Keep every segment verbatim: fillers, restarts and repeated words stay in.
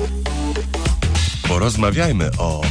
Porozmawiajmy o...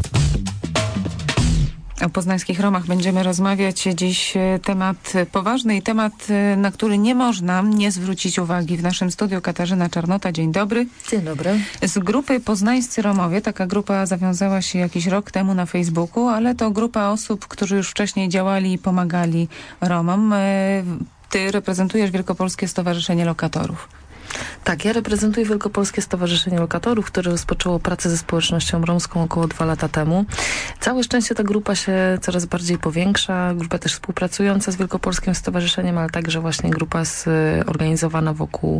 O poznańskich Romach będziemy rozmawiać dziś. Temat poważny i temat, na który nie można nie zwrócić uwagi. W naszym studiu Katarzyna Czarnota. Dzień dobry. Dzień dobry. Z grupy Poznańscy Romowie. Taka grupa zawiązała się jakiś rok temu na Facebooku, ale to grupa osób, którzy już wcześniej działali i pomagali Romom. Ty reprezentujesz Wielkopolskie Stowarzyszenie Lokatorów. Tak, ja reprezentuję Wielkopolskie Stowarzyszenie Lokatorów, które rozpoczęło pracę ze społecznością romską około dwa lata temu. Całe szczęście ta grupa się coraz bardziej powiększa. Grupa też współpracująca z Wielkopolskim Stowarzyszeniem, ale także właśnie grupa zorganizowana wokół,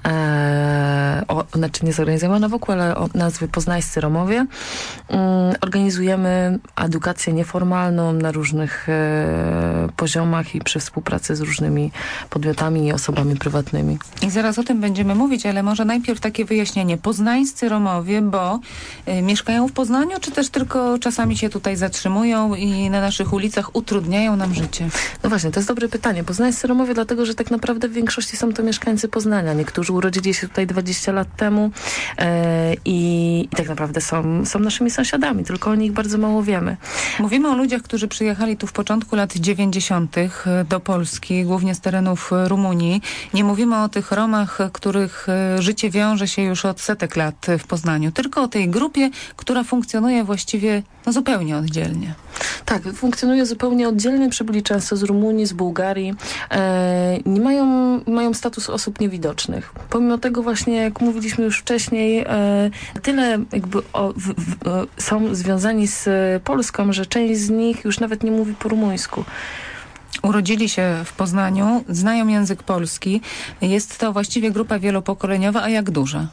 e, o, znaczy nie zorganizowana wokół, ale o nazwie Poznańscy Romowie. Um, organizujemy edukację nieformalną na różnych e, poziomach i przy współpracy z różnymi podmiotami i osobami prywatnymi. I zaraz o tym będziemy mówić, ale może najpierw takie wyjaśnienie. Poznańscy Romowie, bo y, mieszkają w Poznaniu, czy też tylko czasami się tutaj zatrzymują i na naszych ulicach utrudniają nam życie? No właśnie, to jest dobre pytanie. Poznańscy Romowie, dlatego, że tak naprawdę w większości są to mieszkańcy Poznania. Niektórzy urodzili się tutaj dwadzieścia lat temu e, i, i tak naprawdę są, są naszymi sąsiadami, tylko o nich bardzo mało wiemy. Mówimy o ludziach, którzy przyjechali tu w początku lat dziewięćdziesiątych do Polski, głównie z terenów Rumunii. Nie mówimy o tych Romach, których życie wiąże się już od setek lat w Poznaniu, tylko o tej grupie, która funkcjonuje właściwie no, zupełnie oddzielnie. Tak, funkcjonuje zupełnie oddzielnie, przybyli często z Rumunii, z Bułgarii. E, nie mają, mają status osób niewidocznych. Pomimo tego właśnie, jak mówiliśmy już wcześniej, e, tyle jakby o, w, w, są związani z Polską, że część z nich już nawet nie mówi po rumuńsku. Urodzili się w Poznaniu, znają język polski. Jest to właściwie grupa wielopokoleniowa, a jak duża?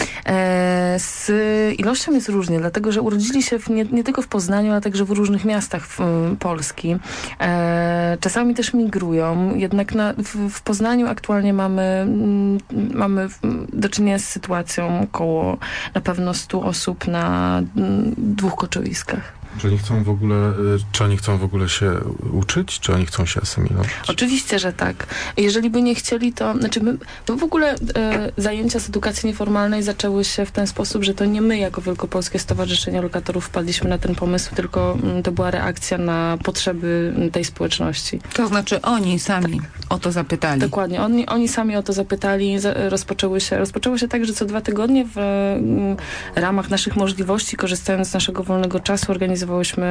E, z ilością jest różnie, dlatego że urodzili się w, nie, nie tylko w Poznaniu, ale także w różnych miastach w, w Polski. E, czasami też migrują, jednak na, w, w Poznaniu aktualnie mamy, m, mamy do czynienia z sytuacją około na pewno stu osób na m, dwóch koczowiskach. Czy oni chcą w ogóle, czy oni chcą w ogóle się uczyć, czy oni chcą się asymilować? Oczywiście, że tak. Jeżeli by nie chcieli, to... Znaczy my, to w ogóle e, zajęcia z edukacji nieformalnej zaczęły się w ten sposób, że to nie my jako Wielkopolskie Stowarzyszenie Lokatorów wpadliśmy na ten pomysł, tylko m, to była reakcja na potrzeby tej społeczności. To znaczy oni sami tak. o to zapytali. Dokładnie. Oni, oni sami o to zapytali. Za, rozpoczęły się, rozpoczęło się tak, że co dwa tygodnie w m, ramach naszych możliwości, korzystając z naszego wolnego czasu, organizowałyśmy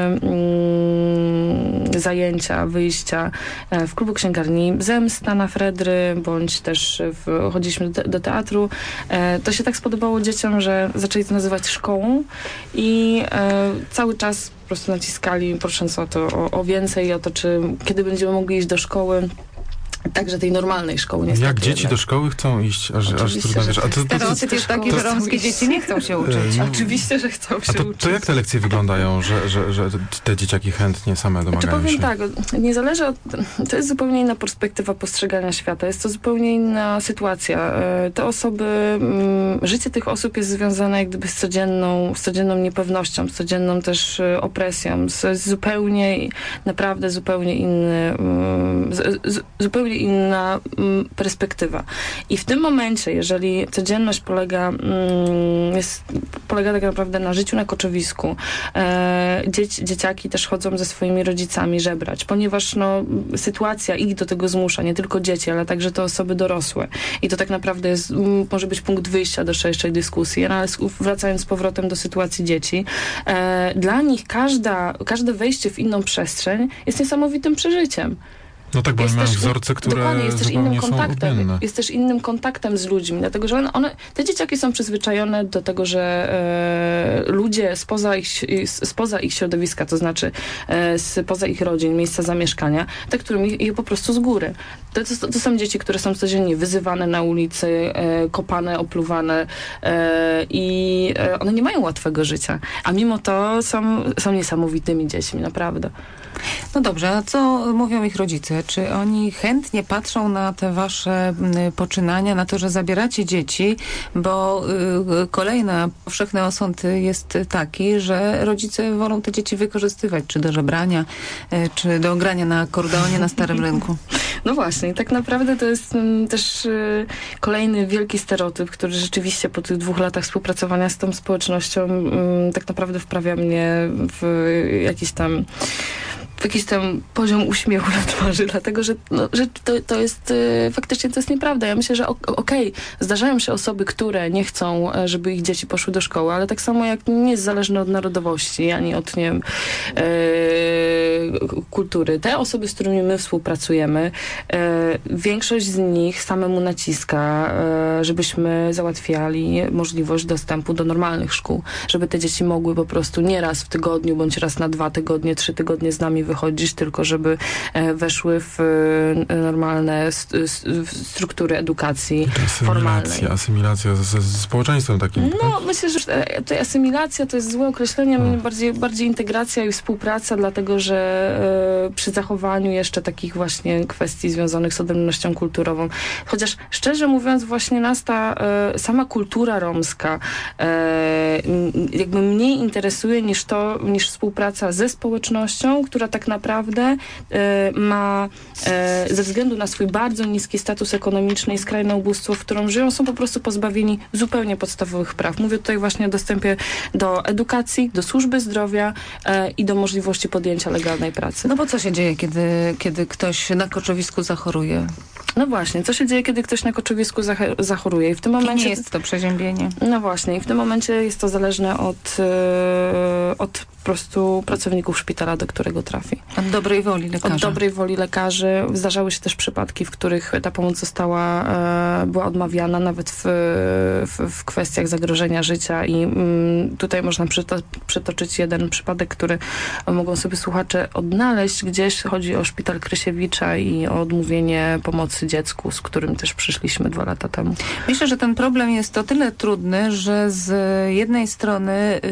mm, zajęcia, wyjścia e, w klubu księgarni Zemsta na Fredry, bądź też w, chodziliśmy do, do teatru. E, to się tak spodobało dzieciom, że zaczęli to nazywać szkołą i e, cały czas po prostu naciskali, prosząc o to, o, o więcej, o to, czy kiedy będziemy mogli iść do szkoły. Także tej normalnej szkoły. Niestety, jak dzieci jednak. do szkoły chcą iść, aż, aż trudno wiesz. A to, Stereotyp jest taki, że romskie dzieci nie chcą się uczyć. No, oczywiście, że chcą się a to, uczyć. to jak te lekcje wyglądają, że, że, że te dzieciaki chętnie same domagają znaczy, powiem się? tak, nie zależy od... To jest zupełnie inna perspektywa postrzegania świata. Jest to zupełnie inna sytuacja. Te osoby... Życie tych osób jest związane jak gdyby z codzienną, z codzienną niepewnością, z codzienną też opresją, z zupełnie, naprawdę zupełnie inny... Z, z, zupełnie inna mm, perspektywa. I w tym momencie, jeżeli codzienność polega, mm, jest, polega tak naprawdę na życiu na koczowisku, e, dzieci, dzieciaki też chodzą ze swoimi rodzicami żebrać, ponieważ no, sytuacja ich do tego zmusza, nie tylko dzieci, ale także te osoby dorosłe. I to tak naprawdę jest, m, może być punkt wyjścia do szerszej dyskusji. Ale wracając z powrotem do sytuacji dzieci, e, dla nich każda, każde wejście w inną przestrzeń jest niesamowitym przeżyciem. No tak, bo oni mają wzorce, które dokładnie, jest też innym kontaktem, odmienne. jest też innym kontaktem z ludźmi, dlatego że one, one te dzieciaki są przyzwyczajone do tego, że e, ludzie spoza ich, spoza ich środowiska, to znaczy e, spoza ich rodzin, miejsca zamieszkania, te, którymi je po prostu z góry. To, to, to są dzieci, które są codziennie wyzywane na ulicy, e, kopane, opluwane e, i e, one nie mają łatwego życia, a mimo to są, są niesamowitymi dziećmi, naprawdę. No dobrze, a co mówią ich rodzice? rodzice, czy oni chętnie patrzą na te wasze poczynania, na to, że zabieracie dzieci, bo y, kolejny powszechny osąd jest taki, że rodzice wolą te dzieci wykorzystywać, czy do żebrania, y, czy do grania na akordeonie na starym rynku. No właśnie, i tak naprawdę to jest um, też y, kolejny wielki stereotyp, który rzeczywiście po tych dwóch latach współpracowania z tą społecznością um, tak naprawdę wprawia mnie w jakiś tam w jakiś tam poziom uśmiechu na twarzy, dlatego, że, no, że to, to jest y, faktycznie to jest nieprawda. Ja myślę, że okej, okay, zdarzają się osoby, które nie chcą, żeby ich dzieci poszły do szkoły, ale tak samo jak nie jest zależne od narodowości, ani od, nie wiem, y, kultury. Te osoby, z którymi my współpracujemy, y, większość z nich samemu naciska, y, żebyśmy załatwiali możliwość dostępu do normalnych szkół, żeby te dzieci mogły po prostu nie raz w tygodniu, bądź raz na dwa tygodnie, trzy tygodnie z nami wychodzić, tylko żeby weszły w normalne struktury edukacji formalnej. Asymilacja ze, ze społeczeństwem takim. No, tak? Myślę, że tutaj asymilacja to jest złe określenie, hmm. bardziej, bardziej integracja i współpraca, dlatego, że e, przy zachowaniu jeszcze takich właśnie kwestii związanych z odrębnością kulturową. Chociaż szczerze mówiąc, właśnie nas ta e, sama kultura romska e, jakby mniej interesuje niż to, niż współpraca ze społecznością, która tak naprawdę e, ma e, ze względu na swój bardzo niski status ekonomiczny i skrajne ubóstwo, w którym żyją, są po prostu pozbawieni zupełnie podstawowych praw. Mówię tutaj właśnie o dostępie do edukacji, do służby zdrowia e, i do możliwości podjęcia legalnej pracy. No bo co się dzieje, kiedy, kiedy ktoś na koczowisku zachoruje? No właśnie, co się dzieje, kiedy ktoś na koczowisku zachoruje? I w tym momencie... I nie jest to przeziębienie. No właśnie, i w tym momencie jest to zależne od, e, od po prostu pracowników szpitala, do którego trafi. Od dobrej woli lekarzy. Od dobrej woli lekarzy. Zdarzały się też przypadki, w których ta pomoc została, e, była odmawiana nawet w, w, w kwestiach zagrożenia życia i mm, tutaj można przyto, przytoczyć jeden przypadek, który mogą sobie słuchacze odnaleźć. Gdzieś chodzi o szpital Krysiewicza i o odmówienie pomocy dziecku, z którym też przyszliśmy dwa lata temu. Myślę, że ten problem jest o tyle trudny, że z jednej strony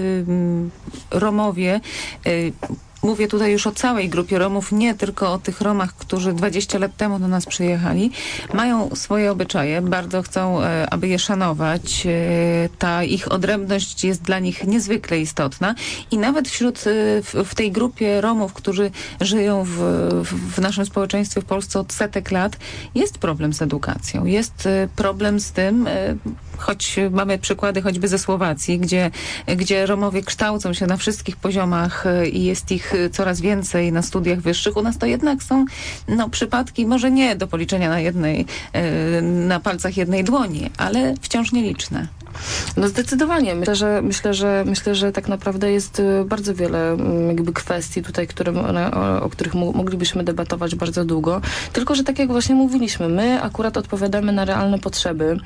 yy, Romowie yy, mówię tutaj już o całej grupie Romów, nie tylko o tych Romach, którzy dwadzieścia lat temu do nas przyjechali. Mają swoje obyczaje, bardzo chcą, aby je szanować. Ta ich odrębność jest dla nich niezwykle istotna i nawet wśród, w tej grupie Romów, którzy żyją w, w naszym społeczeństwie w Polsce od setek lat, jest problem z edukacją. Jest problem z tym, choć mamy przykłady choćby ze Słowacji, gdzie, gdzie Romowie kształcą się na wszystkich poziomach i jest ich coraz więcej na studiach wyższych. U nas to jednak są no, przypadki, może nie do policzenia na jednej, na palcach jednej dłoni, ale wciąż nieliczne. No zdecydowanie. Myślę, że myślę, że myślę, że tak naprawdę jest bardzo wiele jakby kwestii tutaj, które, o, o których moglibyśmy debatować bardzo długo. Tylko, że tak jak właśnie mówiliśmy, my akurat odpowiadamy na realne potrzeby.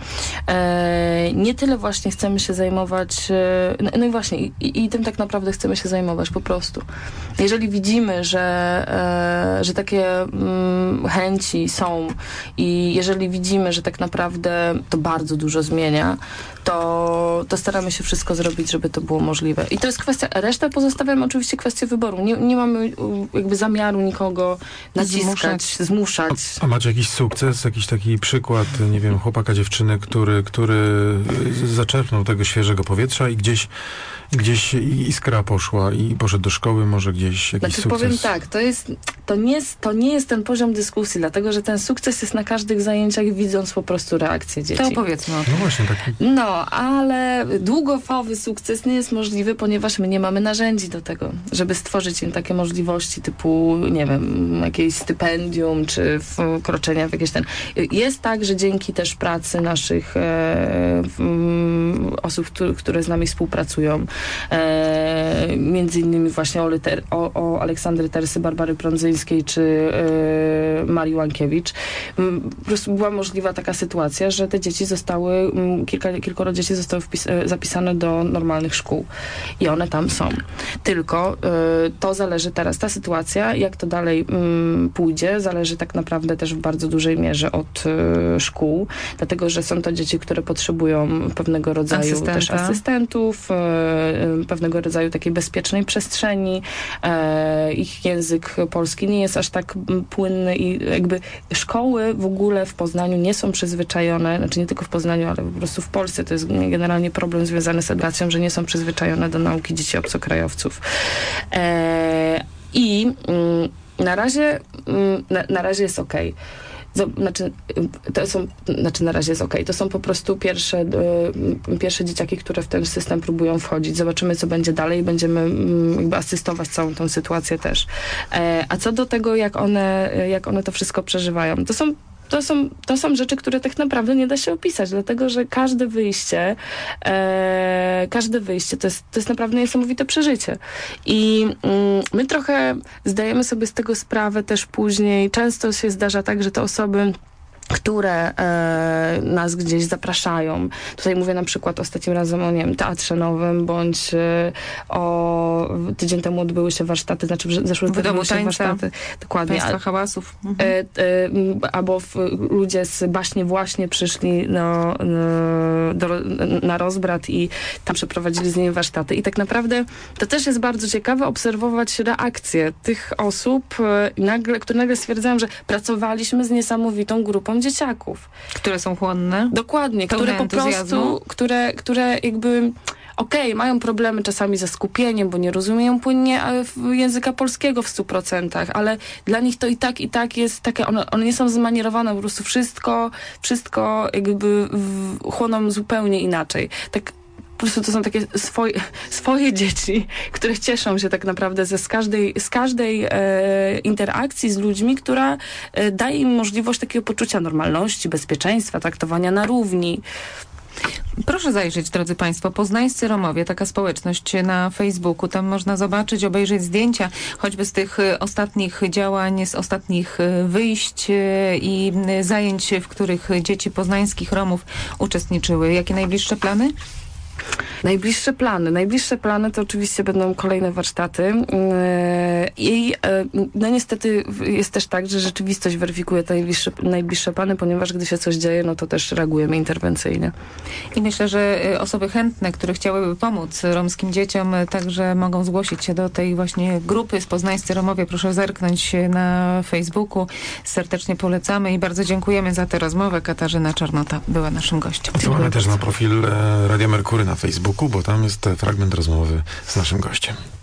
E, nie tyle właśnie chcemy się zajmować, e, no, no i właśnie, i, i tym tak naprawdę chcemy się zajmować po prostu. Jeżeli widzimy, że, e, że takie mm, chęci są i jeżeli widzimy, że tak naprawdę to bardzo dużo zmienia, to, to staramy się wszystko zrobić, żeby to było możliwe. I to jest kwestia, resztę pozostawiamy oczywiście kwestię wyboru. Nie, nie mamy jakby zamiaru nikogo naciskać, zmuszać. zmuszać. A, a macie jakiś sukces, jakiś taki przykład, nie wiem, chłopaka, dziewczyny, który, który zaczerpnął tego świeżego powietrza i gdzieś Gdzieś iskra poszła i poszedł do szkoły, może gdzieś jakiś znaczy, sukces. Powiem tak, to, jest, to, nie jest, to nie jest ten poziom dyskusji, dlatego że ten sukces jest na każdych zajęciach, widząc po prostu reakcję dzieci. To powiedzmy. No właśnie, taki... No, ale długofalowy sukces nie jest możliwy, ponieważ my nie mamy narzędzi do tego, żeby stworzyć im takie możliwości typu, nie wiem, jakieś stypendium, czy wkroczenia w jakieś ten... Jest tak, że dzięki też pracy naszych e, m, osób, które, które z nami współpracują, E, między innymi właśnie o, liter, o, o Aleksandry Tersy, Barbary Prądzyńskiej czy e, Marii Łankiewicz. M, po prostu była możliwa taka sytuacja, że te dzieci zostały m, kilka, kilku, skoro dzieci zostały wpis- zapisane do normalnych szkół i one tam są. Tylko y, to zależy teraz, ta sytuacja, jak to dalej y, pójdzie, zależy tak naprawdę też w bardzo dużej mierze od y, szkół, dlatego, że są to dzieci, które potrzebują pewnego rodzaju Asystenta. też asystentów, y, y, pewnego rodzaju takiej bezpiecznej przestrzeni. Y, ich język polski nie jest aż tak płynny i jakby szkoły w ogóle w Poznaniu nie są przyzwyczajone, znaczy nie tylko w Poznaniu, ale po prostu w Polsce to jest generalnie problem związany z edukacją, że nie są przyzwyczajone do nauki dzieci obcokrajowców. E, I mm, na razie mm, na, na razie jest okej. Znaczy, to są, znaczy na razie jest okej. To są po prostu pierwsze, y, pierwsze dzieciaki, które w ten system próbują wchodzić. Zobaczymy, co będzie dalej i będziemy y, jakby asystować całą tą sytuację też. E, a co do tego, jak one, jak one to wszystko przeżywają, to są To są, to są rzeczy, które tak naprawdę nie da się opisać, dlatego, że każde wyjście, e, każde wyjście to jest, to jest naprawdę niesamowite przeżycie. I mm, my trochę zdajemy sobie z tego sprawę też później. Często się zdarza tak, że te osoby, które e, nas gdzieś zapraszają. Tutaj mówię na przykład ostatnim razem o, nie wiem, Teatrze Nowym, bądź e, o tydzień temu odbyły się warsztaty, znaczy zeszły W Domu się Tańca, warsztaty. Dokładnie. Państwa Hałasów. Mhm. E, e, albo w, ludzie z Baśnie właśnie przyszli no, no, do, na rozbrat i tam przeprowadzili z nimi warsztaty. I tak naprawdę to też jest bardzo ciekawe obserwować reakcje tych osób, e, nagle, które nagle stwierdzają, że pracowaliśmy z niesamowitą grupą dzieciaków. Które są chłonne. Dokładnie, Pełne które po entuzjazmu. prostu, które, które jakby okej, okay, mają problemy czasami ze skupieniem, bo nie rozumieją płynnie języka polskiego w stu procentach, ale dla nich to i tak, i tak jest takie, one, one nie są zmanierowane, po prostu wszystko, wszystko jakby w, chłoną zupełnie inaczej. Tak po prostu to są takie swoje, swoje dzieci, które cieszą się tak naprawdę ze z każdej, z każdej e, interakcji z ludźmi, która e, daje im możliwość takiego poczucia normalności, bezpieczeństwa, traktowania na równi. Proszę zajrzeć, drodzy Państwo, Poznańscy Romowie, taka społeczność na Facebooku. Tam można zobaczyć, obejrzeć zdjęcia choćby z tych ostatnich działań, z ostatnich wyjść i zajęć, w których dzieci poznańskich Romów uczestniczyły. Jakie najbliższe plany? Najbliższe plany. Najbliższe plany to oczywiście będą kolejne warsztaty i no niestety jest też tak, że rzeczywistość weryfikuje te najbliższe, najbliższe plany, ponieważ gdy się coś dzieje, no to też reagujemy interwencyjnie. I myślę, że osoby chętne, które chciałyby pomóc romskim dzieciom, także mogą zgłosić się do tej właśnie grupy z Poznańscy Romowie. Proszę zerknąć na Facebooku. Serdecznie polecamy i bardzo dziękujemy za tę rozmowę. Katarzyna Czarnota była naszym gościem. Odsyłamy też na profil Radia Merkury na Facebooku, bo tam jest fragment rozmowy z naszym gościem.